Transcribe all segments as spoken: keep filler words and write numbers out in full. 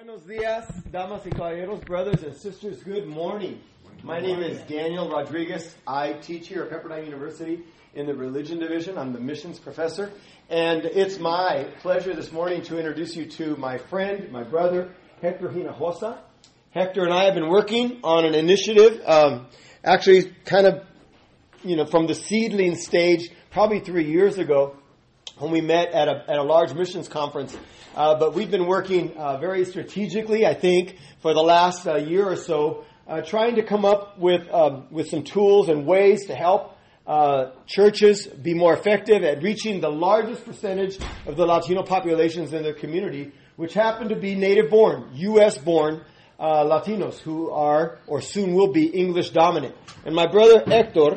Buenos dias, damas y caballeros, brothers and sisters. Good morning. My name is Daniel Rodriguez. I teach here at Pepperdine University in the Religion Division. I'm the missions professor. And it's my pleasure this morning to introduce you to my friend, my brother, Hector Hinojosa. Hector and I have been working on an initiative, um, actually kind of, you know, from the seedling stage, probably three years ago, when we met at a, at a large missions conference. Uh, but we've been working uh, very strategically, I think, for the last uh, year or so, uh, trying to come up with um, with some tools and ways to help uh, churches be more effective at reaching the largest percentage of the Latino populations in their community, which happen to be native-born, U S-born uh, Latinos who are, or soon will be, English dominant. And my brother Hector...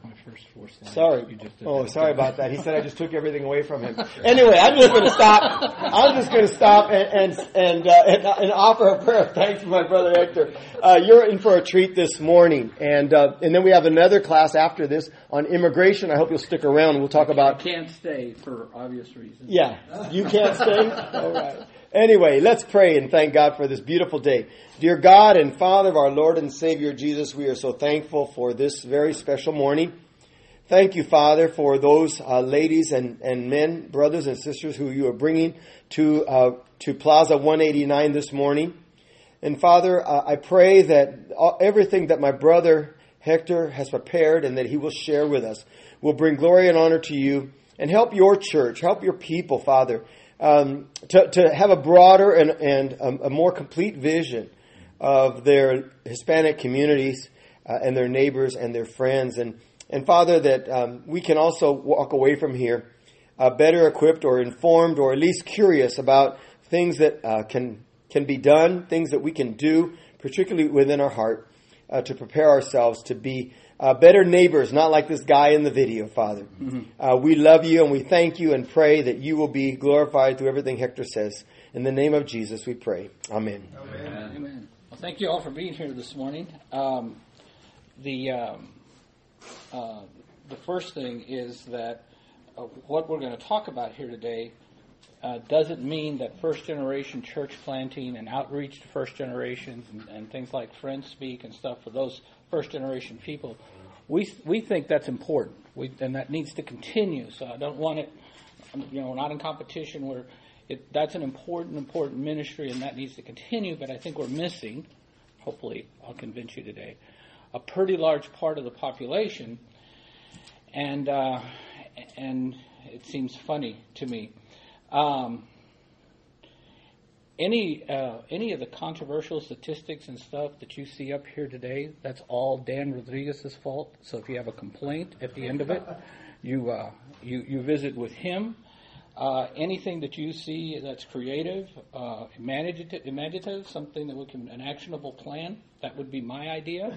Sorry. Oh, sorry about that. He said I just took everything away from him. Anyway, I'm just going to stop. I'm just going to stop and and and, uh, and and offer a prayer of thanks to my brother Hector. Uh, you're in for a treat this morning, and uh, and then we have another class after this on immigration. I hope you'll stick around. We'll talk about. I can't stay for obvious reasons. Yeah, you can't stay. All right. Anyway, let's pray and thank God for this beautiful day. Dear God and Father of our Lord and Savior Jesus, we are so thankful for this very special morning. Thank you, Father, for those uh, ladies and, and men, brothers and sisters who you are bringing to uh, to Plaza one eighty-nine this morning. And Father, uh, I pray that all, everything that my brother Hector has prepared and that he will share with us will bring glory and honor to you and help your church, help your people, Father, um, to, to have a broader and, and a, a more complete vision of their Hispanic communities uh, and their neighbors and their friends. And And Father, that um, we can also walk away from here uh, better equipped or informed or at least curious about things that uh, can can be done, things that we can do, particularly within our heart, uh, to prepare ourselves to be uh, better neighbors, not like this guy in the video, Father. Mm-hmm. Uh, we love you and we thank you and pray that you will be glorified through everything Hector says. In the name of Jesus we pray. Amen. Amen. Amen. Well, thank you all for being here this morning. Um, the... Um, Uh, the first thing is that uh, what we're going to talk about here today uh, doesn't mean that first-generation church planting and outreach to first generations and, and things like Friends Speak and stuff for those first-generation people. We we think that's important, we, and that needs to continue. So I don't want it, you know, not in competition where it, that's an important, important ministry, and that needs to continue. But I think we're missing, hopefully I'll convince you today, a pretty large part of the population, and uh, and it seems funny to me. Um, any uh, any of the controversial statistics and stuff that you see up here today, that's all Dan Rodriguez's fault. So if you have a complaint at the end of it, you uh, you you visit with him. Uh, anything that you see that's creative, uh, imaginative, imaginative, something that we can, an actionable plan, that would be my idea.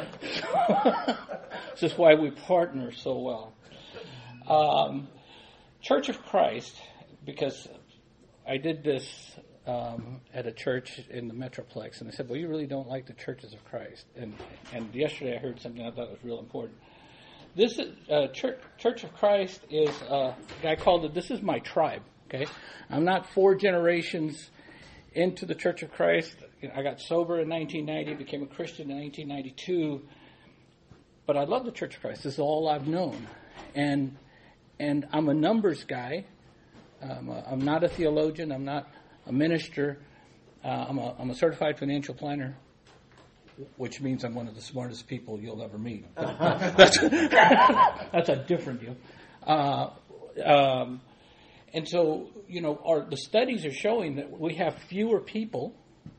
This is why we partner so well. Um, Church of Christ, because I did this um, at a church in the Metroplex, and I said, well, you really don't like the Churches of Christ. And, and yesterday I heard something I thought was real important. This is, uh, Church, Church of Christ is, uh, a guy called it, this is my tribe, okay? I'm not four generations into the Church of Christ. I got sober in nineteen ninety, became a Christian in nineteen ninety-two, but I love the Church of Christ. This is all I've known. And and I'm a numbers guy. Um, uh, I'm not a theologian. I'm not a minister. Uh, I'm, a, I'm a certified financial planner, which means I'm one of the smartest people you'll ever meet. That's, that's a different deal. Uh, um, and so, you know, our, the studies are showing that we have fewer people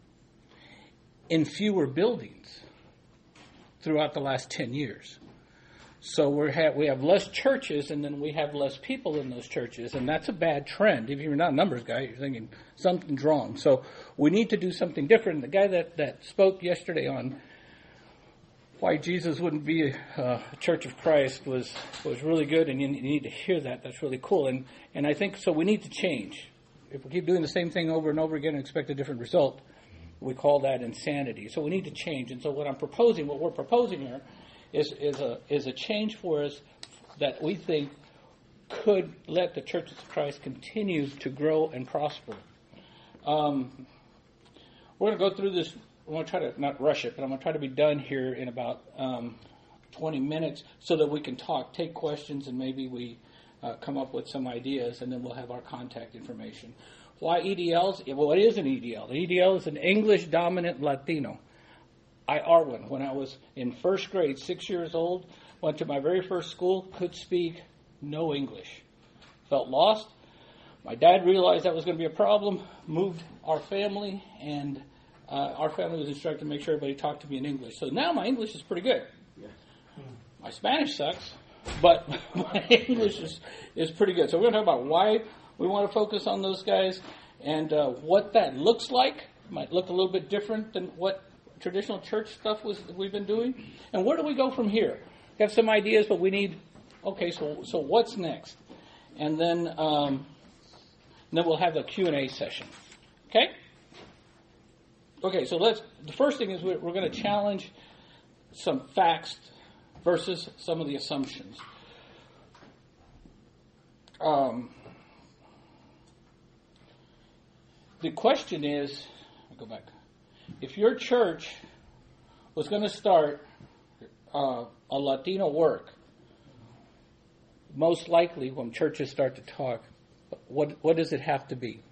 in fewer buildings throughout the last ten years. So we have we have less churches, and then we have less people in those churches, and that's a bad trend. If you're not a numbers guy, you're thinking something's wrong. So we need to do something different. The guy that, that spoke yesterday on why Jesus wouldn't be a Church of Christ was was really good, and you need to hear that. That's really cool. And and I think so. We need to change. If we keep doing the same thing over and over again and expect a different result, we call that insanity. So we need to change. And so what I'm proposing, what we're proposing here, is is a is a change for us that we think could let the Churches of Christ continue to grow and prosper. Um, we're going to go through this. I'm going to try to not rush it, but I'm going to try to be done here in about um, twenty minutes so that we can talk, take questions, and maybe we uh, come up with some ideas, and then we'll have our contact information. Why E D Ls? Well, what is an E D L? The E D L is an English Dominant Latino. I are one. When I was in first grade, six years old, went to my very first school, could speak no English. Felt lost. My dad realized that was going to be a problem, moved our family, and uh, our family was instructed to make sure everybody talked to me in English. So now my English is pretty good. Yeah. My Spanish sucks, but my English is, is pretty good. So we're going to talk about why we want to focus on those guys and uh, what that looks like. It might look a little bit different than what traditional church stuff was we've been doing. And where do we go from here? Got some ideas, but we need, okay, so so what's next? And then um, then we'll have the Q and A session. Okay? Okay, so let's, the first thing is we're, we're going to challenge some facts versus some of the assumptions. Um, the question is, I'll go back. If your church was going to start uh, a Latino work, most likely when churches start to talk, what what does it have to be?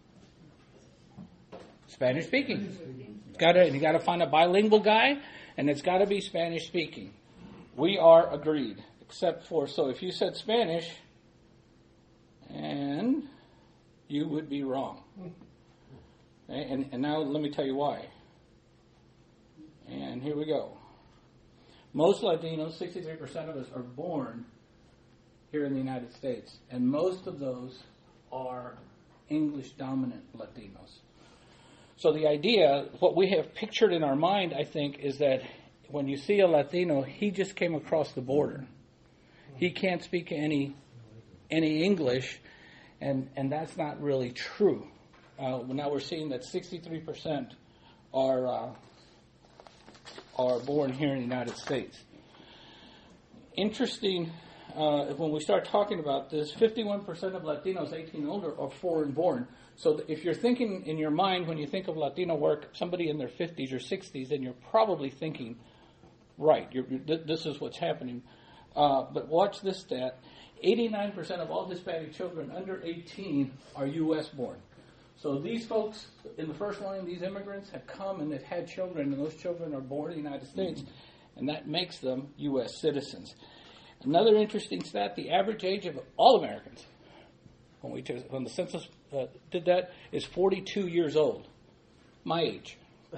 Spanish speaking. It's got to, you got to find a bilingual guy, and it's got to be Spanish speaking. We are agreed, except for, so if you said Spanish, and you would be wrong. Okay? And, and now let me tell you why. And here we go. Most Latinos, sixty-three percent of us, are born here in the United States. And most of those are English-dominant Latinos. So the idea, what we have pictured in our mind, I think, is that when you see a Latino, he just came across the border. He can't speak any any English, and, and that's not really true. Uh, now we're seeing that sixty-three percent are uh, are born here in the United States. Interesting, uh, when we start talking about this, fifty-one percent of Latinos eighteen and older are foreign born. So if you're thinking in your mind, when you think of Latino work, somebody in their fifties or sixties, then you're probably thinking, right, you're, you're, this is what's happening. Uh, but watch this stat. eighty-nine percent of all Hispanic children under eighteen are U S born. So these folks in the first line, these immigrants, have come and they've had children, and those children are born in the United States, and that makes them U S citizens. Another interesting stat, the average age of all Americans, when we took, when the census uh, did that, is forty-two years old. My age.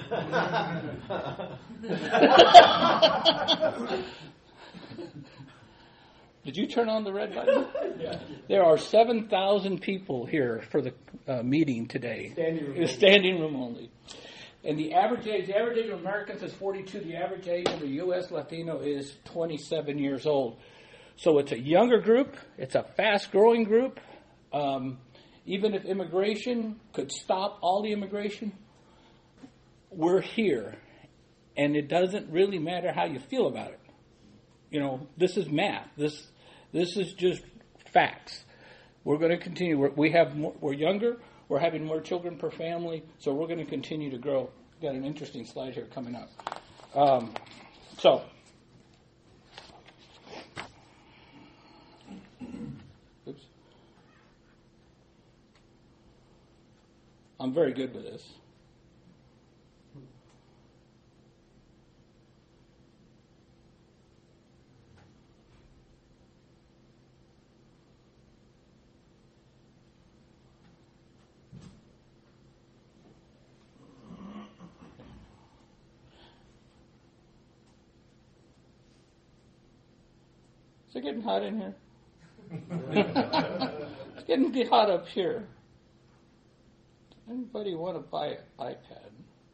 Did you turn on the red button? Yeah. There are seven thousand people here for the uh, meeting today. Standing room. Standing room only. And the average age, the average age of Americans is forty-two. The average age of a U S Latino is twenty-seven years old. So it's a younger group. It's a fast-growing group. Um, even if immigration could stop all the immigration, we're here. And it doesn't really matter how you feel about it. You know, this is math. This this is just facts. We're going to continue. We're, we have more, we're younger. We're having more children per family, so we're going to continue to grow. We've got an interesting slide here coming up. Um, so, oops. I'm very good with this. Is it getting hot in here? It's getting hot up here. Anybody want to buy an iPad?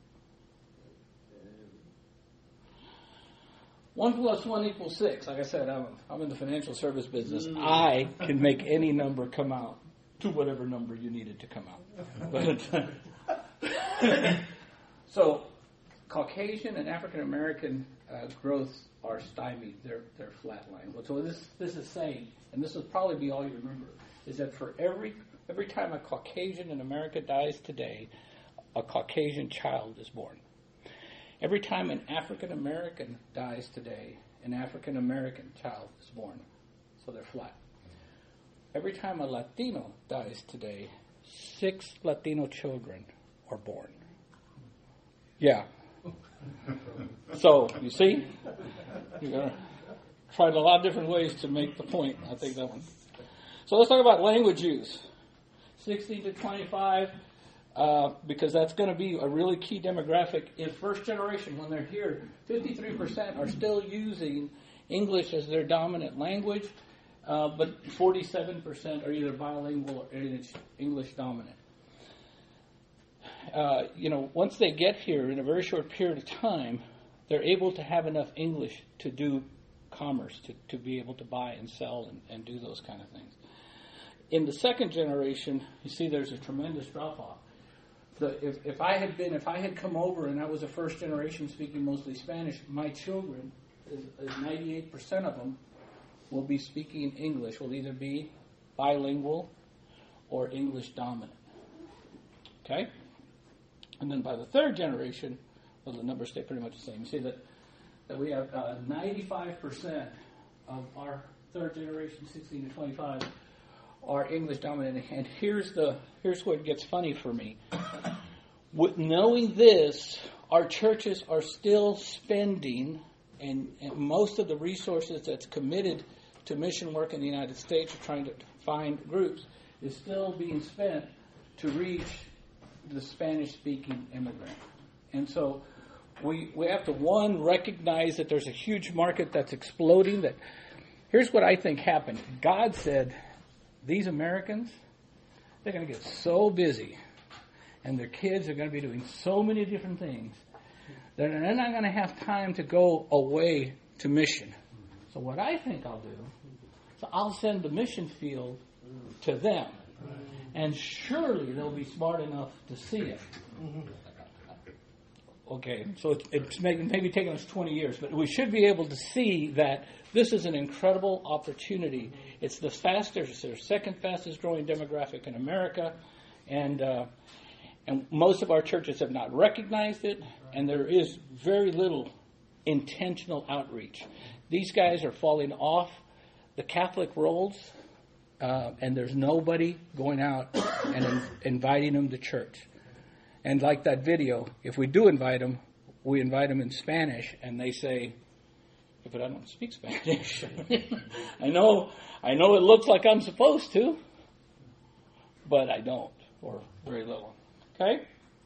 One plus one equals six. Like I said, I'm, I'm in the financial service business. Mm. I can make any number come out to whatever number you need it to come out. But, so, Caucasian and African American uh, growth are stymied. They're they're flatlined. So this this is saying, and this will probably be all you remember, is that for every every time a Caucasian in America dies today, a Caucasian child is born. Every time an African American dies today, an African American child is born. So they're flat. Every time a Latino dies today, six Latino children are born. Yeah. So, you see? You're going to try a lot of different ways to make the point. I think that one. So let's talk about language use. sixteen to twenty-five, uh, because that's going to be a really key demographic. In first generation, when they're here, fifty-three percent are still using English as their dominant language, uh, but forty-seven percent are either bilingual or English, English dominant. Uh, you know, once they get here in a very short period of time, they're able to have enough English to do commerce, to, to be able to buy and sell and, and do those kind of things. In the second generation, you see there's a tremendous drop-off. The, if, if I had been, if I had come over and I was a first generation speaking mostly Spanish, my children, is, is ninety-eight percent of them will be speaking English, will either be bilingual or English dominant. Okay? And then by the third generation, well, the numbers stay pretty much the same. You see that, that we have uh, ninety-five percent of our third generation, sixteen to twenty-five, are English dominant. And here's the here's what gets funny for me. With knowing this, our churches are still spending, and, and most of the resources that's committed to mission work in the United States, or trying to find groups, is still being spent to reach the Spanish-speaking immigrant. And so we we have to, one, recognize that there's a huge market that's exploding. That here's what I think happened. God said, these Americans, they're going to get so busy, and their kids are going to be doing so many different things, that they're not going to have time to go away to mission. So what I think I'll do, so I'll send the mission field to them. And surely they'll be smart enough to see it. Okay, so it's, it's maybe, maybe taking us twenty years, but we should be able to see that this is an incredible opportunity. It's the fastest, or second fastest growing demographic in America, and uh, and most of our churches have not recognized it, and there is very little intentional outreach. These guys are falling off the Catholic rolls. Uh, and there's nobody going out and in, inviting them to church. And like that video, if we do invite them, we invite them in Spanish, and they say, yeah, but I don't speak Spanish. I know, I know it looks like I'm supposed to, but I don't, or very little. Okay?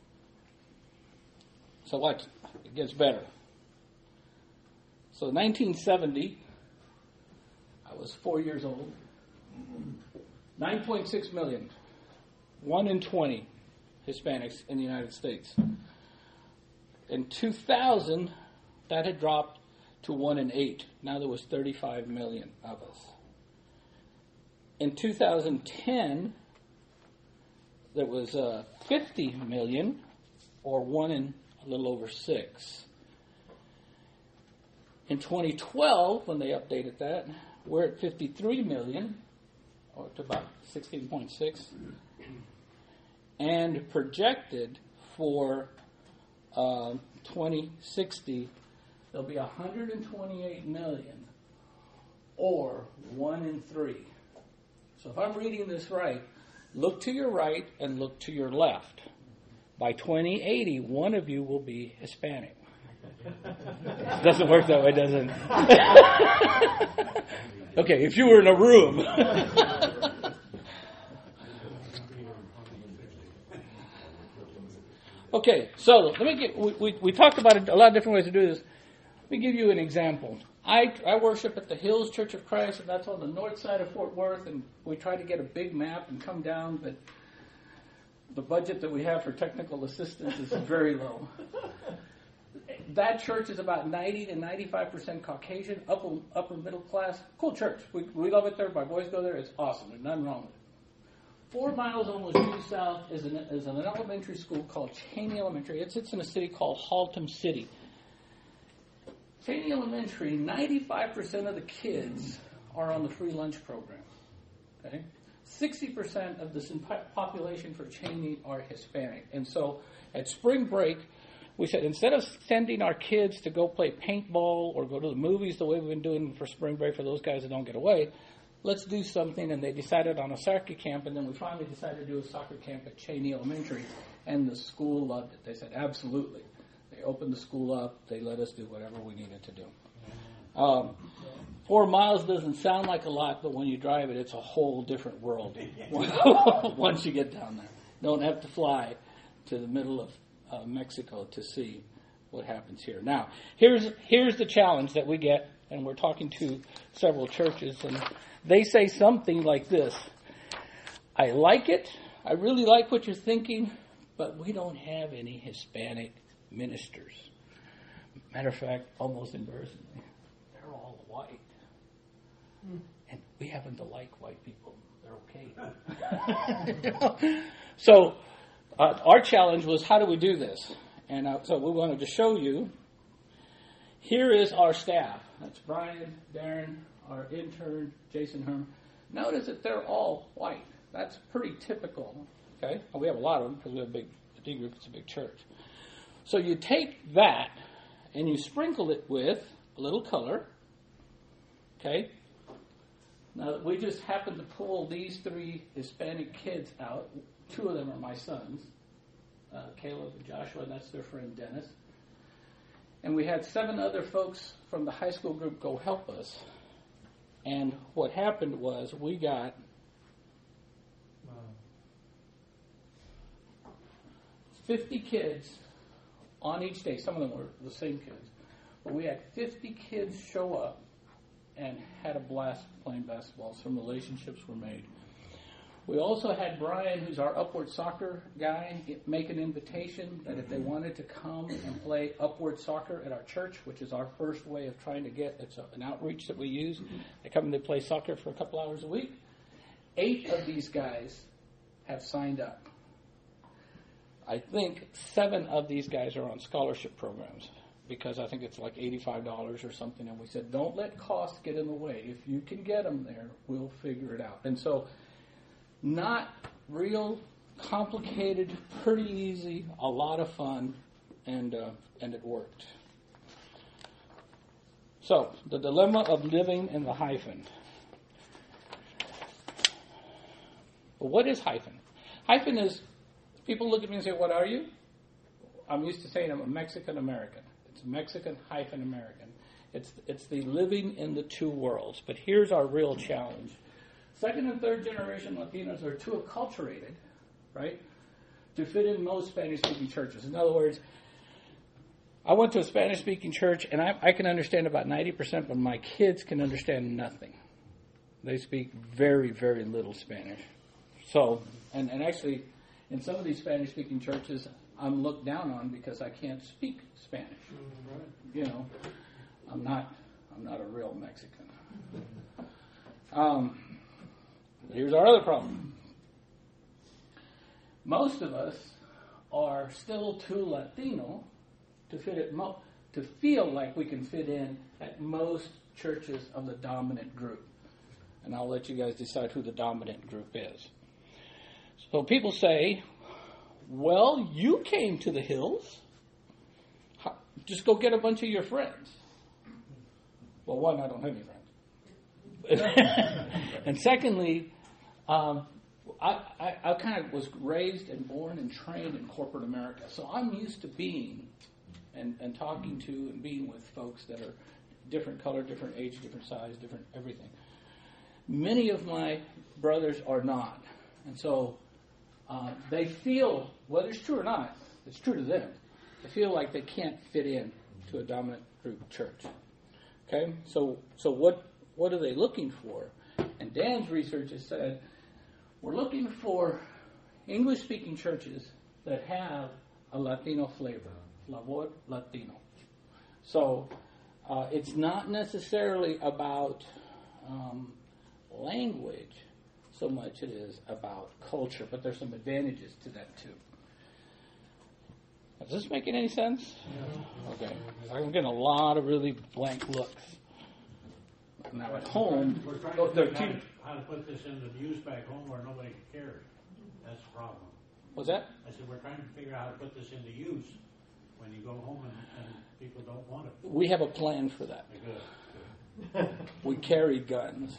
So watch, it gets better. So nineteen seventy, I was four years old. nine point six million, one in twenty Hispanics in the United States. In two thousand, that had dropped to one in eight. Now there was thirty-five million of us. In two thousand ten, there was uh, fifty million, or one in a little over six. In twenty twelve, when they updated that, we're at fifty-three million, or to about sixteen point six, and projected for uh, twenty sixty, there'll be one hundred twenty-eight million, or one in three. So if I'm reading this right, look to your right and look to your left. By twenty eighty, one of you will be Hispanic. It doesn't work that way, does it? Okay, if you were in a room. Okay, so let me get, we, we, we talked about it, a lot of different ways to do this. Let me give you an example. I, I worship at the Hills Church of Christ, and that's on the north side of Fort Worth, and we try to get a big map and come down, but the budget that we have for technical assistance is very low. That church is about ninety to ninety-five percent Caucasian, upper, upper middle class. Cool church. We, we love it there. My boys go there. It's awesome. There's nothing wrong with it. Four miles almost due south is an, is an elementary school called Cheney Elementary. It sits in a city called Haltom City. Cheney Elementary, ninety-five percent of the kids are on the free lunch program. Okay? sixty percent of the population for Cheney are Hispanic. And so at spring break, we said instead of sending our kids to go play paintball or go to the movies the way we've been doing for spring break for those guys that don't get away, let's do something. And they decided on a soccer camp, and then we finally decided to do a soccer camp at Cheney Elementary, and the school loved it. They said, absolutely. They opened the school up. They let us do whatever we needed to do. Um, four miles doesn't sound like a lot, but when you drive it, it's a whole different world once you get down there. Don't have to fly to the middle of uh, Mexico to see what happens here. Now, here's here's the challenge that we get, and we're talking to several churches, and they say something like this: I like it, I really like what you're thinking, but we don't have any Hispanic ministers. Matter of fact, almost embarrassingly, they're all white. Mm. And we happen to like white people. They're okay. You know? So uh, our challenge was, how do we do this? And uh, so we wanted to show you. Here is our staff. That's Brian, Darren, our intern, Jason Herm. Notice that they're all white. That's pretty typical. Okay, well, we have a lot of them because we have a big a D group. It's a big church. So you take that and you sprinkle it with a little color. Okay. Now we just happened to pull these three Hispanic kids out. Two of them are my sons, uh, Caleb and Joshua. And that's their friend Dennis. And we had seven other folks from the high school group go help us. And what happened was we got fifty kids on each day. Some of them were the same kids. But we had fifty kids show up and had a blast playing basketball. Some relationships were made. We also had Brian, who's our Upward Soccer guy, make an invitation that if they wanted to come and play Upward Soccer at our church, which is our first way of trying to get, it's an outreach that we use. They come and they play soccer for a couple hours a week. Eight of these guys have signed up. I think seven of these guys are on scholarship programs because I think it's like eighty-five dollars or something. And we said, don't let cost get in the way. If you can get them there, we'll figure it out. And so not real complicated, pretty easy, a lot of fun, and uh, and it worked. So, the dilemma of living in the hyphen. Well, what is hyphen? Hyphen is, people look at me and say, what are you? I'm used to saying I'm a Mexican American. It's Mexican hyphen American. It's it's the living in the two worlds. But here's our real challenge. Second and third generation Latinos are too acculturated, right, to fit in most Spanish-speaking churches. In other words, I went to a Spanish-speaking church, and I, I can understand about ninety percent, but my kids can understand nothing. They speak very, very little Spanish. So, and, and actually, in some of these Spanish-speaking churches, I'm looked down on because I can't speak Spanish. Right? You know, I'm not, I'm not a real Mexican. Um, here's our other problem. Most of us are still too Latino to fit at mo- to feel like we can fit in at most churches of the dominant group. And I'll let you guys decide who the dominant group is. So people say, well, you came to the hills. Just go get a bunch of your friends. Well, one, I don't have any friends. And secondly, um, I, I, I kind of was raised and born and trained in corporate America. So I'm used to being and, and talking to and being with folks that are different color, different age, different size, different everything. Many of my brothers are not. And so uh, they feel, whether it's true or not, it's true to them. They feel like they can't fit in to a dominant group church. Okay? So so what what are they looking for? And Dan's research has said, we're looking for English-speaking churches that have a Latino flavor, Flavor Latino. So uh, it's not necessarily about um, language so much it is about culture, but there's some advantages to that too. Is this making any sense? Yeah. Okay. I'm getting a lot of really blank looks. Now at home, We're trying oh, to they're figure out te- how to put this into the use back home where nobody can carry. That's the problem. what's that? I said, we're trying to figure out how to put this into use when you go home and, and people don't want it. We have a plan for that. Good. We carry guns.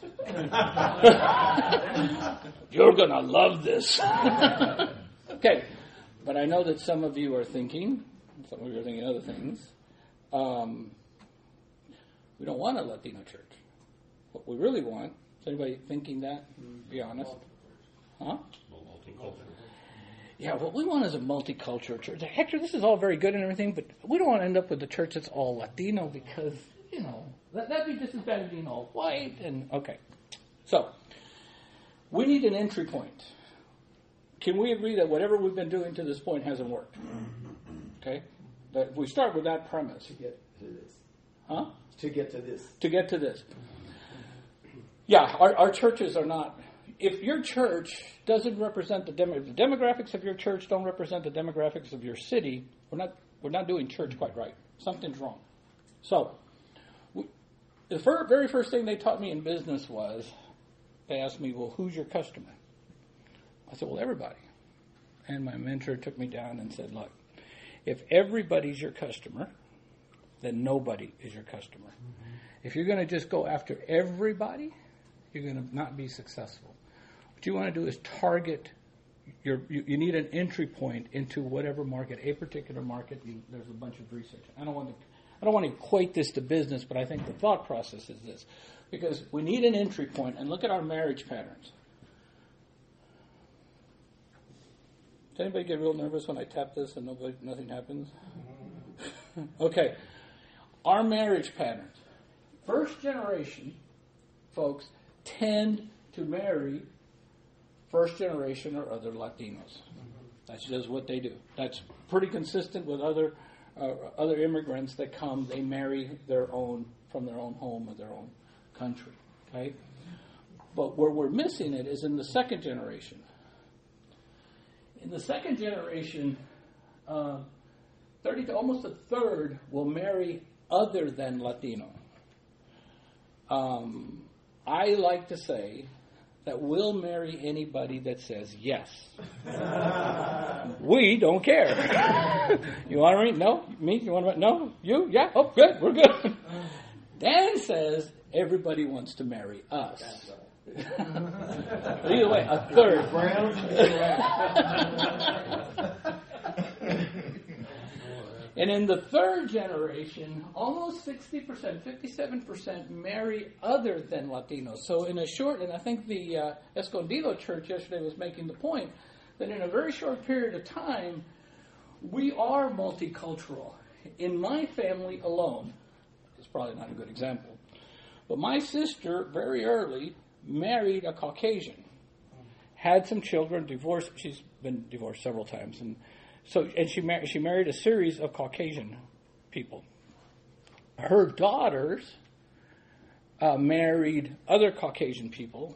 You're going to love this. Okay, but I know that some of you are thinking, some of you are thinking other things. Um, we don't want a Latino church. What we really want, is anybody thinking that? Be honest. Huh? Yeah, what we want is a multicultural church. Hector, this is all very good and everything, but we don't want to end up with a church that's all Latino because, you know, that, that'd be just as bad as being all white. And okay, so we need an entry point. Can we agree that whatever we've been doing to this point hasn't worked? Okay, that if we start with that premise. To get to this. Huh? To get to this. To get to this. Yeah, our, our churches are not. If your church doesn't represent the, demo, the demographics of your church don't represent the demographics of your city, we're not we're not doing church quite right. Something's wrong. So, we, the fir- very first thing they taught me in business was they asked me, "Well, who's your customer?" I said, "Well, everybody." And my mentor took me down and said, "Look, if everybody's your customer, then nobody is your customer. Mm-hmm. If you're going to just go after everybody, you're going to not be successful. What you want to do is target your. You, you need an entry point into whatever market, a particular market. You, there's a bunch of research. I don't want to. I don't want to equate this to business, but I think the thought process is this, because we need an entry point. And look at our marriage patterns. Does anybody get real nervous when I tap this and nobody, nothing happens? Okay. Our marriage patterns. First generation folks tend to marry first generation or other Latinos. That's just what they do. That's pretty consistent with other uh, other immigrants that come. They marry their own from their own home or their own country. Okay? But where we're missing it is in the second generation. In the second generation, uh, thirty to almost a third will marry other than Latino. Um, I like to say that we'll marry anybody that says yes. We don't care. You want to read? No? Me? You want to? No? You? Yeah? Oh, good. We're good. Dan says everybody wants to marry us. Either way, a third. And in the third generation, almost sixty percent, fifty-seven percent marry other than Latinos. So in a short, and I think the uh, Escondido Church yesterday was making the point, that in a very short period of time, we are multicultural. In my family alone, it's probably not a good example, but my sister very early married a Caucasian, had some children, divorced. She's been divorced several times, and so and she mar- she married a series of Caucasian people. Her daughters uh, married other Caucasian people,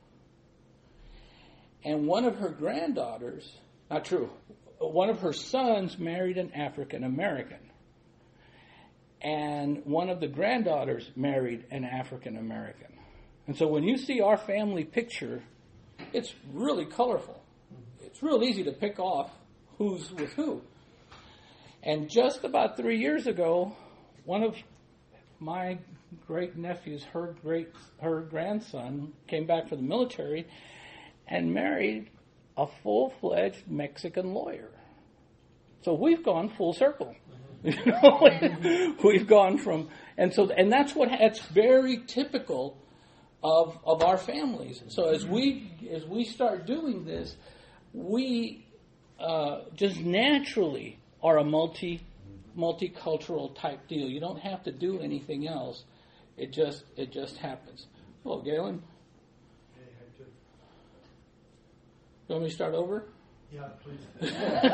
and one of her granddaughters, not true, one of her sons married an African American, and one of the granddaughters married an African American. And so when you see our family picture, it's really colorful. It's real easy to pick off who's with who. And just about three years ago, one of my great nephews, her great her grandson, came back from the military and married a full-fledged Mexican lawyer. So we've gone full circle. You know, we've gone from, and so, and that's what, it's very typical of of our families. So as we as we start doing this, we uh, just naturally are a multi multicultural type deal. You don't have to do anything else. It just it just happens. Oh, Galen, you want me to start over? Yeah, please.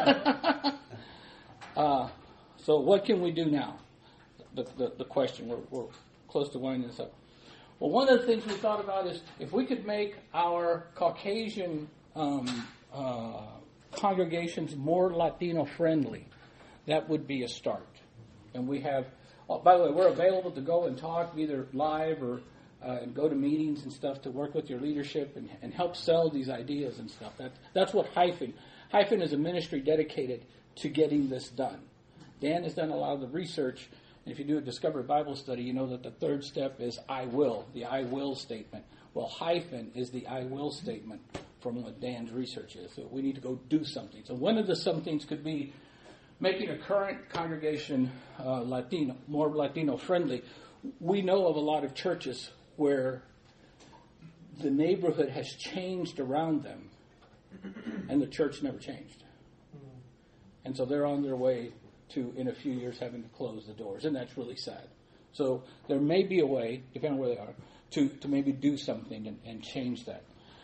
uh, so what can we do now? The the, the question. We're, we're close to winding this up. Well, one of the things we thought about is if we could make our Caucasian um, uh, congregations more Latino friendly, that would be a start. And we have, oh, by the way, we're available to go and talk either live or uh, and go to meetings and stuff to work with your leadership and, and help sell these ideas and stuff. That, that's what Hyphen. Hyphen is a ministry dedicated to getting this done. Dan has done a lot of the research. And if you do a Discover Bible study, you know that the third step is I will, the I will statement. Well, Hyphen is the I will statement from what Dan's research is. So we need to go do something. So one of the somethings could be making a current congregation uh, Latino, more Latino friendly. We know of a lot of churches where the neighborhood has changed around them and the church never changed. And so they're on their way to, in a few years, having to close the doors. And that's really sad. So there may be a way, depending on where they are, to, to maybe do something and, and change that.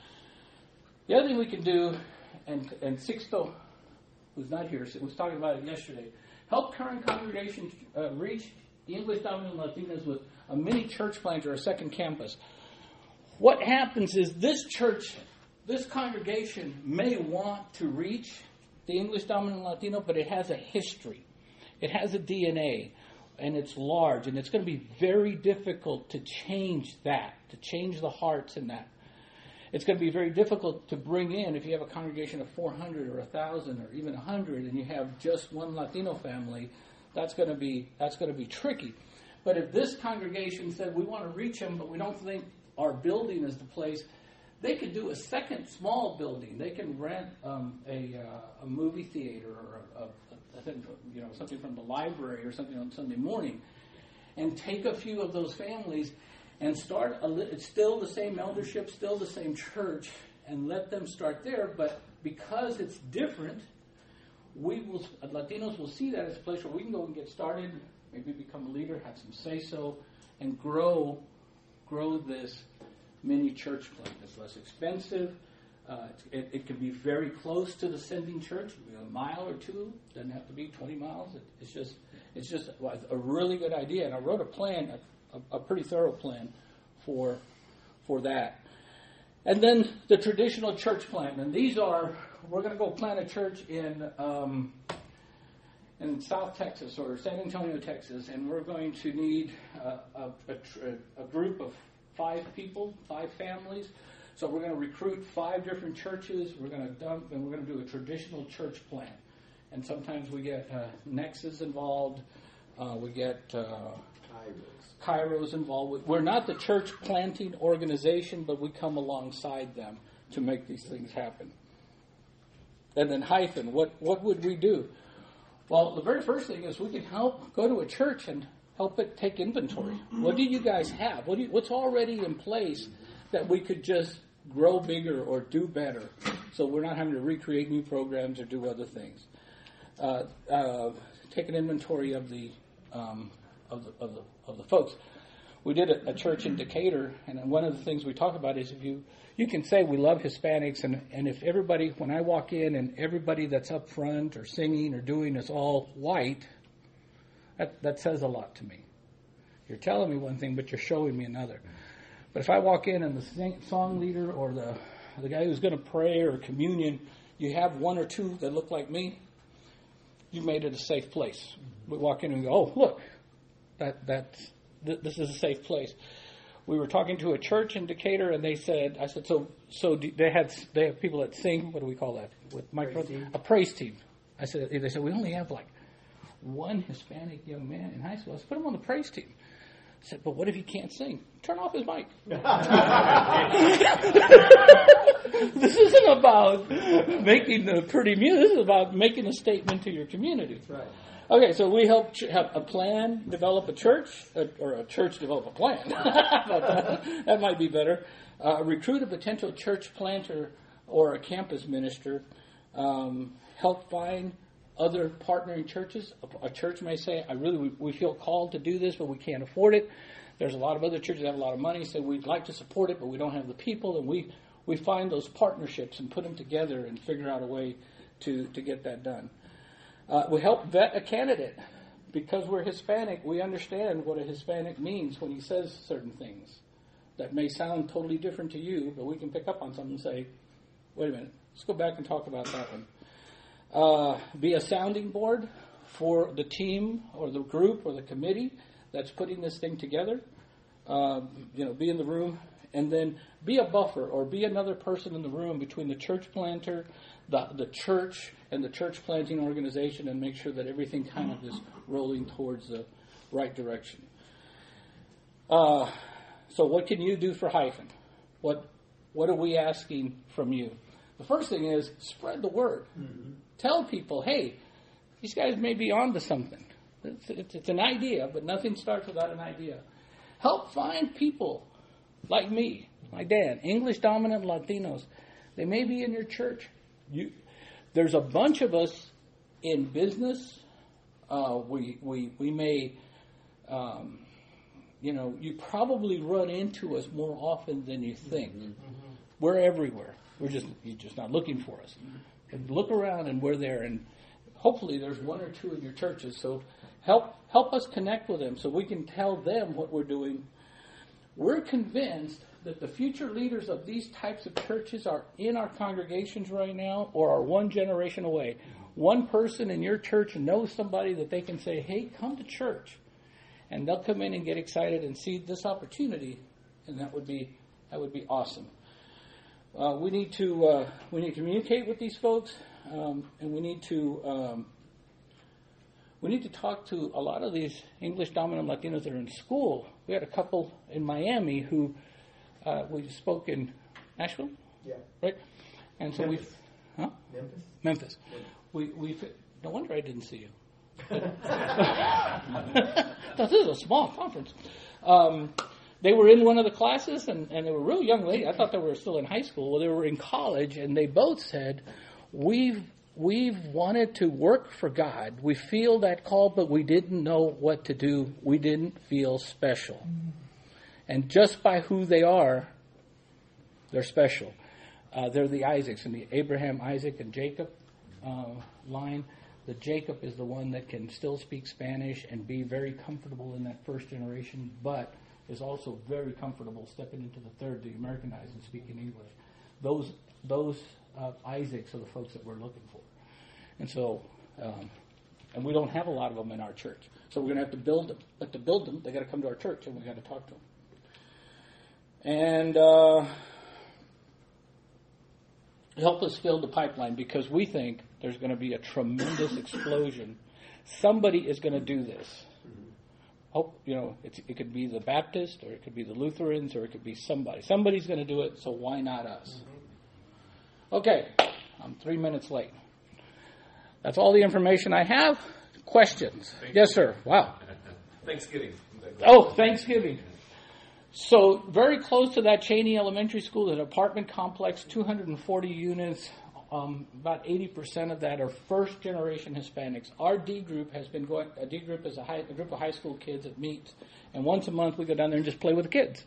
The other thing we can do, and, and Sixto, who's not here, was talking about it yesterday, help current congregations uh, reach the English dominant Latinas with a mini church plant or a second campus. What happens is this church, this congregation may want to reach the English dominant Latino, but it has a history. It has a D N A, and it's large, and it's going to be very difficult to change that, to change the hearts in that. It's going to be very difficult to bring in, if you have a congregation of four hundred or one thousand or even one hundred, and you have just one Latino family, that's going to be that's going to be tricky. But if this congregation said, we want to reach them, but we don't think our building is the place, they could do a second small building. They can rent um, a, uh, a movie theater or a, a, a, you know, something from the library or something on Sunday morning, and take a few of those families and start. A, it's still the same eldership, still the same church, and let them start there. But because it's different, we will Latinos will see that as a place where we can go and get started, maybe become a leader, have some say so, and grow grow this mini church plant. It's less expensive. Uh, it, it can be very close to the sending church, a mile or two. Doesn't have to be twenty miles. It, it's just it's just a really good idea. And I wrote a plan, a, a pretty thorough plan for for that. And then the traditional church plant. And these are, we're going to go plant a church in um, in South Texas or San Antonio, Texas, and we're going to need uh, a, a, a group of five people, five families. So we're going to recruit five different churches. We're going to dump, and we're going to do a traditional church plant. And sometimes we get uh, Nexus involved. Uh, we get uh, Kairos involved. We're not the church planting organization, but we come alongside them to make these things happen. And then Hyphen, what, what would we do? Well, the very first thing is we can help go to a church and help it take inventory. What do you guys have? What do you, what's already in place that we could just grow bigger or do better, so we're not having to recreate new programs or do other things? Uh, uh, take an inventory of the um, of the of the of the folks. We did a, a church in Decatur, and one of the things we talk about is if you you can say we love Hispanics, and and if everybody, when I walk in and everybody that's up front or singing or doing is all white, that that says a lot to me. You're telling me one thing, but you're showing me another. But if I walk in and the sing, song leader or the the guy who's going to pray or communion, you have one or two that look like me, you made it a safe place. We walk in and go, oh, look, that that's th- this is a safe place. We were talking to a church in Decatur, and they said, I said, so so do they had they have people that sing. What do we call that? With microphones, a praise team. I said, they said we only have like one Hispanic young man in high school. Let's put him on the praise team. I said, but what if he can't sing? Turn off his mic. This isn't about making the pretty music. This is about making a statement to your community. Right. Okay, so we help ch- have a plan, develop a church, uh, or a church develop a plan. that, that might be better. Uh, recruit a potential church planter or a campus minister. Um, help find other partnering churches. A, a church may say, I really, we, we feel called to do this, but we can't afford it. There's a lot of other churches that have a lot of money, say we'd like to support it, but we don't have the people. And we, we find those partnerships and put them together and figure out a way to, to get that done. Uh, we help vet a candidate. Because we're Hispanic, we understand what a Hispanic means when he says certain things that may sound totally different to you, but we can pick up on something and say, wait a minute, let's go back and talk about that one. Uh, be a sounding board for the team or the group or the committee that's putting this thing together. uh, you know, be in the room, and then be a buffer or be another person in the room between the church planter, the the church, and the church planting organization, and make sure that everything kind of is rolling towards the right direction. Uh, so what can you do for Hyphen? What what are we asking from you? The first thing is spread the word. Mm-hmm. Tell people, hey, these guys may be onto something. It's, it's, it's an idea, but nothing starts without an idea. Help find people like me, like Dan, English dominant Latinos. They may be in your church. You, there's a bunch of us in business. Uh, we we we may, um, you know, you probably run into us more often than you think. Mm-hmm. We're everywhere. We're just you're just not looking for us. And look around, and we're there. And hopefully, there's one or two in your churches. So help help us connect with them, so we can tell them what we're doing. We're convinced that the future leaders of these types of churches are in our congregations right now, or are one generation away. One person in your church knows somebody that they can say, hey, come to church. And they'll come in and get excited and see this opportunity, and that would be that would be awesome. Uh, we need to uh, we need to communicate with these folks, um, and we need to um, we need to talk to a lot of these English dominant Latinos that are in school. We had a couple in Miami who uh, we spoke in Nashville, Yeah. right? And so we, huh? Memphis. Memphis. Yeah. We we no wonder I didn't see you. This is a small conference. Um, They were in one of the classes, and, and they were real young ladies. I thought they were still in high school. Well, they were in college, and they both said, we've we've wanted to work for God. We feel that call, but we didn't know what to do. We didn't feel special. Mm-hmm. And just by who they are, they're special. Uh, they're the Isaacs, and the Abraham, Isaac, and Jacob uh, line. The Jacob is the one that can still speak Spanish and be very comfortable in that first generation, but is also very comfortable stepping into the third, the Americanized, and speaking English. Those those uh, Isaacs are the folks that we're looking for. And so, um, and we don't have a lot of them in our church. So we're going to have to build them. But to build them, they got to come to our church, and we got to talk to them. And uh, help us fill the pipeline, because we think there's going to be a tremendous explosion. Somebody is going to do this. Oh, you know, it's, it could be the Baptist, or it could be the Lutherans, or it could be somebody. Somebody's going to do it, so why not us? Mm-hmm. Okay, I'm three minutes late. That's all the information I have. Questions? Thank yes, you. Sir. Wow. Thanksgiving. Oh, Thanksgiving. So very close to that Cheney Elementary School, an apartment complex, two hundred forty units. Um, about eighty percent of that are first-generation Hispanics. Our D group has been going, a D group is a, high, a group of high school kids that meets, and once a month we go down there and just play with the kids.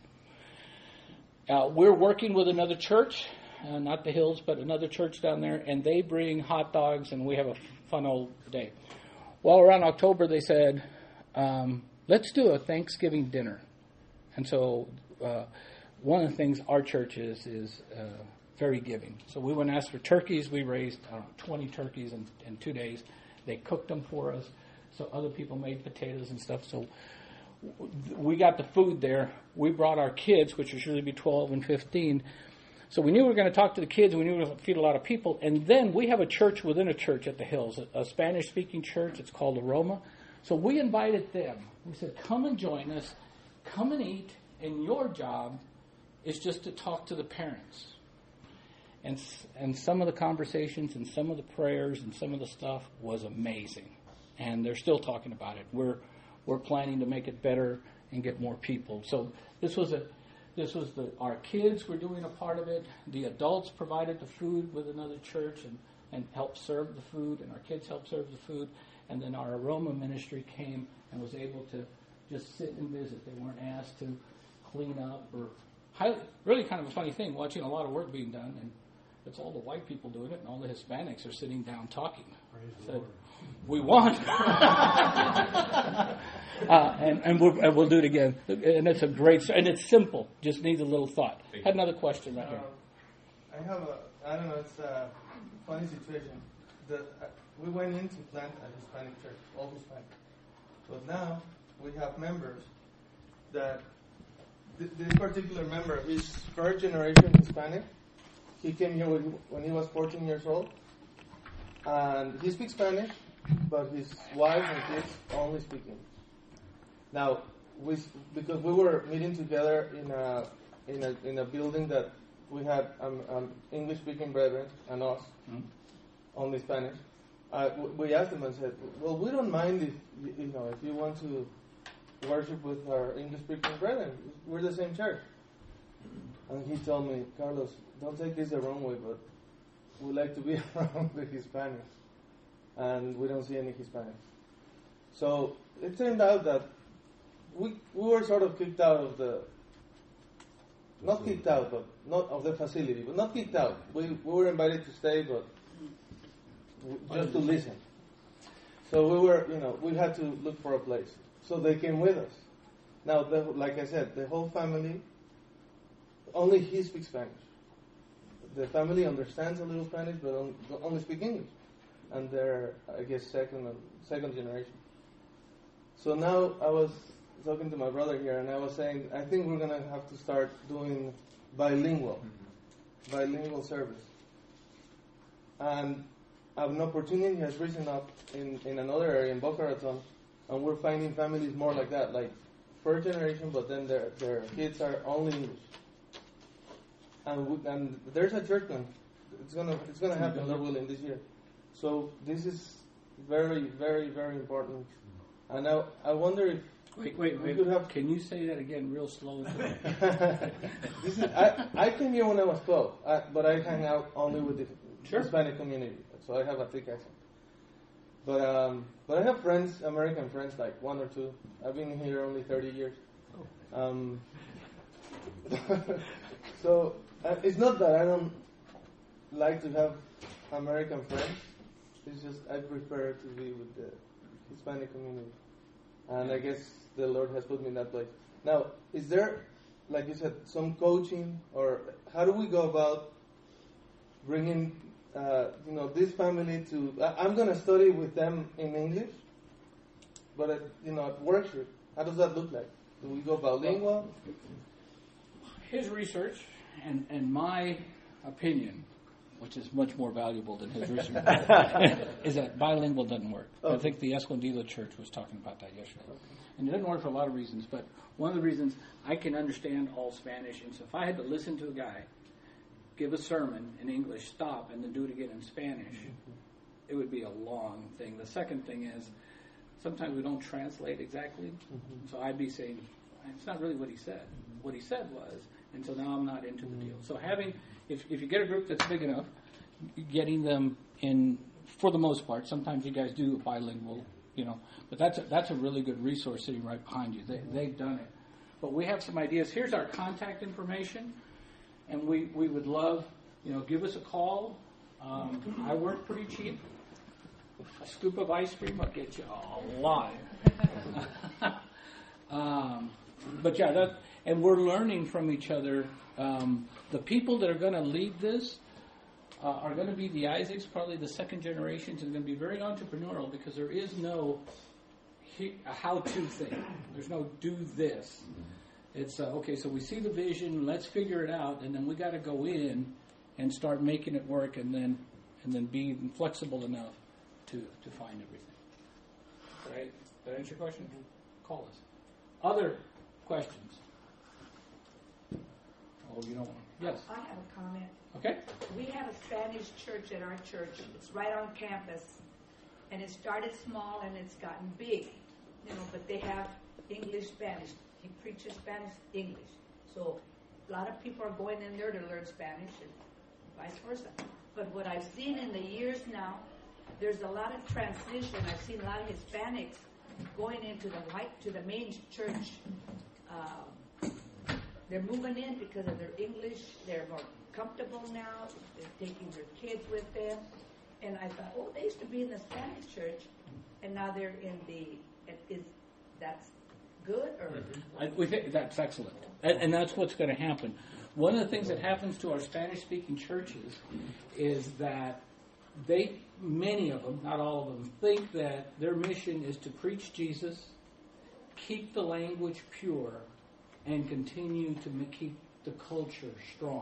Uh, we're working with another church, uh, not the Hills, but another church down there, and they bring hot dogs, and we have a fun old day. Well, around October they said, um, let's do a Thanksgiving dinner. And so uh, one of the things our church is, is uh, very giving. So we went and asked for turkeys. We raised, I don't know, twenty turkeys in, in two days. They cooked them for us. So other people made potatoes and stuff. So we got the food there. We brought our kids, which would usually be twelve and fifteen. So we knew we were going to talk to the kids. We knew we were going to feed a lot of people. And then we have a church within a church at the Hills, a, a Spanish-speaking church. It's called Aroma. So we invited them. We said, come and join us. Come and eat. And your job is just to talk to the parents. And and some of the conversations and some of the prayers and some of the stuff was amazing. And they're still talking about it. We're we're planning to make it better and get more people. So this was a this was the our kids were doing a part of it. The adults provided the food with another church and, and helped serve the food, and our kids helped serve the food. And then our Aroma ministry came and was able to just sit and visit. They weren't asked to clean up or highly, really kind of a funny thing, watching a lot of work being done, and it's all the white people doing it, and all the Hispanics are sitting down talking. Said, we won. uh, and and, we'll, and we'll do it again. And it's a great, and it's simple. Just needs a little thought. Had another question right here. Uh, I have a, I don't know, it's a funny situation. The, uh, we went in to plant a Hispanic church, all Hispanic. But now we have members that th- this particular member is first generation Hispanic. He came here when, when he was fourteen years old. And he speaks Spanish, but his wife and kids only speak English. Now, we, because we were meeting together in a in a in a building that we had um, um, English-speaking brethren and us, mm-hmm. only Spanish. Uh, we asked him and said, "Well, we don't mind if you know if you want to worship with our English-speaking brethren. We're the same church." And he told me, "Carlos, don't take this the wrong way, but we like to be around the Hispanics, and we don't see any Hispanics." So it turned out that we we were sort of kicked out of the, not kicked out, but not of the facility, but not kicked out. We we were invited to stay, but just to listen. So we were, you know, we had to look for a place. So they came with us. Now, the, like I said, the whole family, only he speaks Spanish. The family understands a little Spanish, but only, only speak English. And they're, I guess, second second generation. So now I was talking to my brother here, and I was saying, I think we're going to have to start doing bilingual, mm-hmm. bilingual service. And an opportunity has risen up in, in another area, in Boca Raton, and we're finding families more like that, like first generation, but then their their kids are only English. And we, and there's a church plan. It's gonna it's gonna happen, Lord willing, this year. So this is very very very important. And I I wonder if wait wait we wait. Could have, can you say that again real slow? This is I I came here when I was twelve, I, but I hang out only with the sure. Hispanic community, so I have a thick accent. But um, but I have friends, American friends, like one or two. I've been here only thirty years. Um, so uh, it's not that I don't like to have American friends. It's just I prefer to be with the Hispanic community, and I guess the Lord has put me in that place. Now, is there, like you said, some coaching, or how do we go about bringing? Uh, you know, this family to, I, I'm going to study with them in English, but at, you know, at worship, how does that look like? Do we go bilingual? His research and, and my opinion, which is much more valuable than his research, is that bilingual doesn't work. Okay. I think the Escondido Church was talking about that yesterday. Okay. And it doesn't work for a lot of reasons, but one of the reasons I can understand all Spanish, and so if I had to listen to a guy give a sermon in English, stop, and then do it again in Spanish, mm-hmm. it would be a long thing. The second thing is, sometimes we don't translate exactly, mm-hmm. so I'd be saying, it's not really what he said. Mm-hmm. What he said was, and so now I'm not into mm-hmm. the deal. So having, if, if you get a group that's big enough, getting them in, for the most part, sometimes you guys do bilingual, you know, but that's a, that's a really good resource sitting right behind you. They, mm-hmm. They've done it. But we have some ideas. Here's our contact information. And we, we would love, you know, give us a call. Um, I work pretty cheap. A scoop of ice cream will get you a lot. um, but yeah, that, and we're learning from each other. Um, the people that are going to lead this uh, are going to be the Isaacs, probably the second generations, and going to be very entrepreneurial because there is no he, a how-to thing. There's no do this. It's, uh, okay, so we see the vision, let's figure it out, and then we got to go in and start making it work and then and then be flexible enough to, to find everything. Right? Did that answer your question? Call us. Other questions? Oh, you don't want Yes. I have a comment. Okay. We have a Spanish church at our church. It's right on campus, and it started small and it's gotten big, you know, but they have English, Spanish. He preaches Spanish, English. So a lot of people are going in there to learn Spanish and vice versa. But what I've seen in the years now, there's a lot of transition. I've seen a lot of Hispanics going into the white to the main church. Uh, they're moving in because of their English. They're more comfortable now. They're taking their kids with them. And I thought, oh, they used to be in the Spanish church, and now they're in the. Is that's good or? Mm-hmm. I, we think that's excellent, and, and that's what's going to happen. One of the things that happens to our Spanish-speaking churches is that they, many of them, not all of them, think that their mission is to preach Jesus, keep the language pure, and continue to ma- keep the culture strong.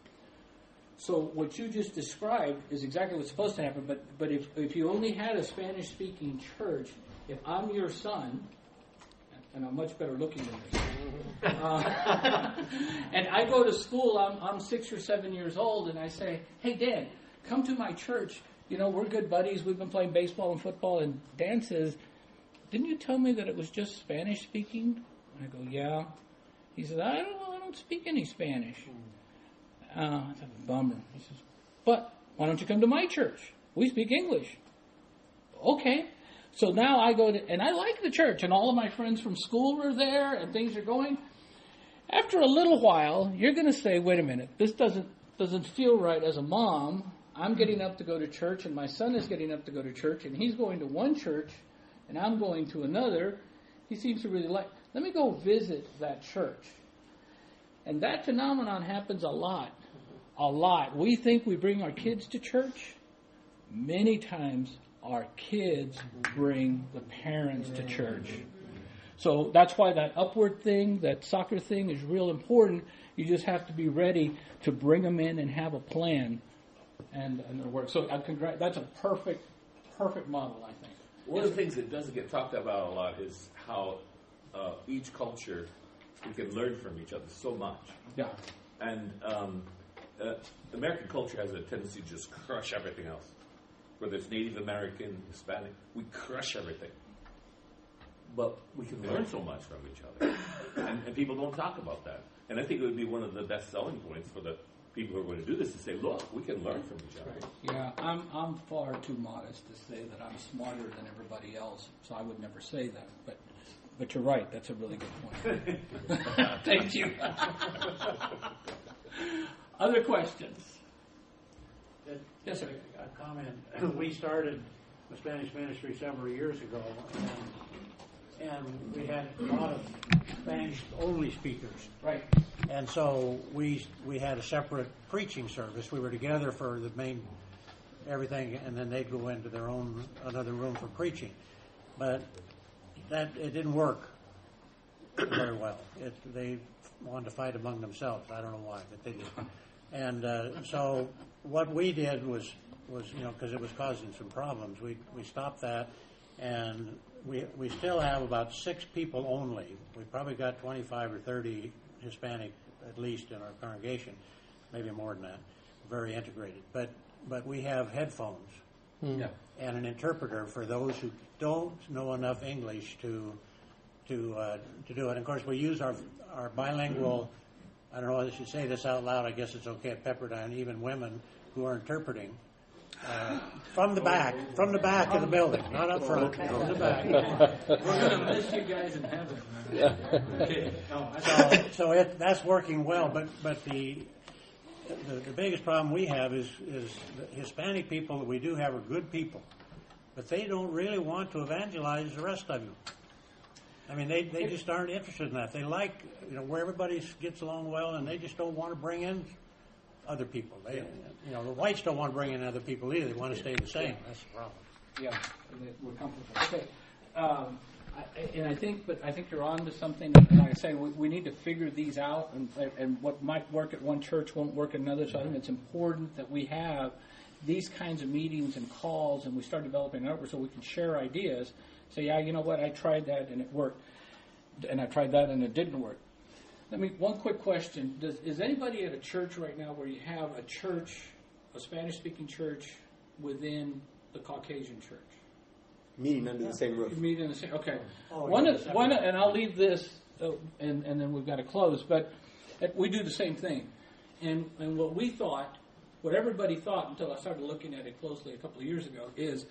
So what you just described is exactly what's supposed to happen, but, but if, if you only had a Spanish-speaking church, if I'm your son, and I'm much better looking than your son, uh, and I go to school, I'm, I'm six or seven years old, and I say, hey, Dan, come to my church. You know, we're good buddies. We've been playing baseball and football. And Dan says, didn't you tell me that it was just Spanish-speaking? I go, yeah. He says, I don't know. I don't speak any Spanish. Uh, I thought, bummer. He says, but why don't you come to my church? We speak English. Okay. So now I go to, and I like the church, and all of my friends from school are there, and things are going. After a little while, you're going to say, wait a minute, this doesn't doesn't feel right as a mom. I'm getting up to go to church, and my son is getting up to go to church, and he's going to one church, and I'm going to another. He seems to really like, let me go visit that church. And that phenomenon happens a lot, a lot. We think we bring our kids to church. Many times our kids bring the parents to church. So that's why that upward thing, that soccer thing is real important. You just have to be ready to bring them in and have a plan and, and it'll work. So I congr- that's a perfect, perfect model, I think. One of the things that doesn't get talked about a lot is how uh, each culture, we can learn from each other so much. Yeah. And um, uh, American culture has a tendency to just crush everything else. Whether it's Native American, Hispanic, we crush everything. But we can learn so much from each other. And, and people don't talk about that. And I think it would be one of the best selling points for the people who are going to do this to say, look, we can learn from each other. Right. Yeah, I'm I'm far too modest to say that I'm smarter than everybody else, so I would never say that. But but you're right, that's a really good point. Thank you. Other questions? Yes, sir. A comment. We started the Spanish ministry several years ago, and, and we had a lot of Spanish-only speakers. Right. And so we we had a separate preaching service. We were together for the main everything, and then they'd go into their own another room for preaching. But that it didn't work very well. It, they wanted to fight among themselves. I don't know why, but they did. And uh, so what we did was was you know because it was causing some problems. We we stopped that, and we we still have about six people only. We probably got twenty-five or thirty Hispanic at least in our congregation, maybe more than that. Very integrated, but but we have headphones Yeah. and an interpreter for those who don't know enough English to to uh, to do it. And of course, we use our our bilingual. I don't know if I should say this out loud. I guess it's okay at Pepperdine. Even women who are interpreting uh, from the back, from the back of the building, not up front, from the back. We're going to miss you guys in heaven. Okay. No, So, so it, that's working well. But but the, the the biggest problem we have is is the Hispanic people that we do have are good people, but they don't really want to evangelize the rest of you. I mean, they, they just aren't interested in that. They like, you know, where everybody gets along well, and they just don't want to bring in other people. They, you know, the whites don't want to bring in other people either. They want to stay the same. That's the problem. Yeah, we're comfortable. Okay. Um, I, and I think, but I think you're on to something. And like I say, we, we need to figure these out, and, and what might work at one church won't work at another. So I think it's important that we have these kinds of meetings and calls, and we start developing an outreach so we can share ideas. Say, yeah, you know what, I tried that and it worked, and I tried that and it didn't work. Let me, one quick question. Does, is anybody at a church right now where you have a church, a Spanish-speaking church, within the Caucasian church? Meeting under the same roof. Meeting in the same, okay. Oh, one, yeah, of, one, of, and I'll leave this, uh, and, and then we've got to close, but we do the same thing. And, and what we thought, what everybody thought until I started looking at it closely a couple of years ago, is,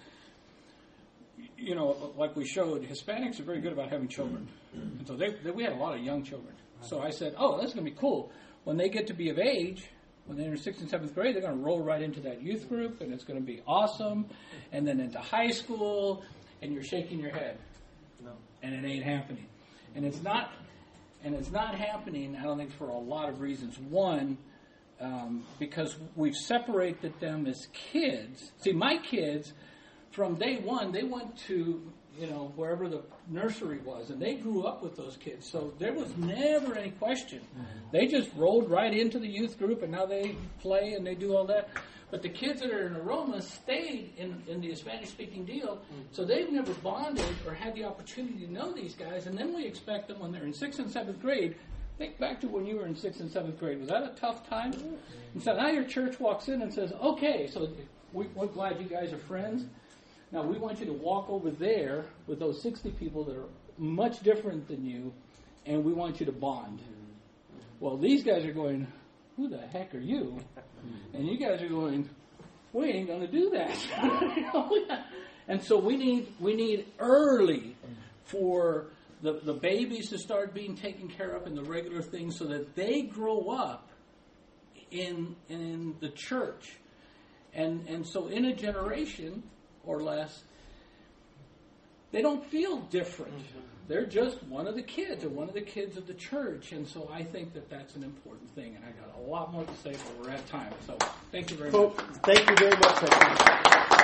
you know, like we showed, Hispanics are very good about having children. And so they, they, we had a lot of young children. So I said, oh, that's going to be cool. When they get to be of age, when they're in sixth and seventh grade, they're going to roll right into that youth group, and it's going to be awesome. And then into high school, and you're shaking your head. No. And it ain't happening. And it's not, and it's not happening, I don't think, for a lot of reasons. One, um, because we've separated them as kids. See, my kids, from day one, they went to you know, wherever the nursery was, and they grew up with those kids. So there was never any question. They just rolled right into the youth group, and now they play and they do all that. But the kids that are in Aroma stayed in, in the Spanish-speaking deal, so they've never bonded or had the opportunity to know these guys. And then we expect them when they're in sixth and seventh grade. Think back to when you were in sixth and seventh grade. Was that a tough time? And so now your church walks in and says, okay, so we, we're glad you guys are friends. Now we want you to walk over there with those sixty people that are much different than you, and we want you to bond. Well, these guys are going, who the heck are you? And you guys are going, we ain't going to do that. And so we need we need early for the, the babies to start being taken care of in the regular things so that they grow up in in the church. And and so in a generation or less, they don't feel different. They're just one of the kids or one of the kids of the church. And so I think that that's an important thing. And I got a lot more to say, but we're at time. So thank you very Well, much. thank you very much.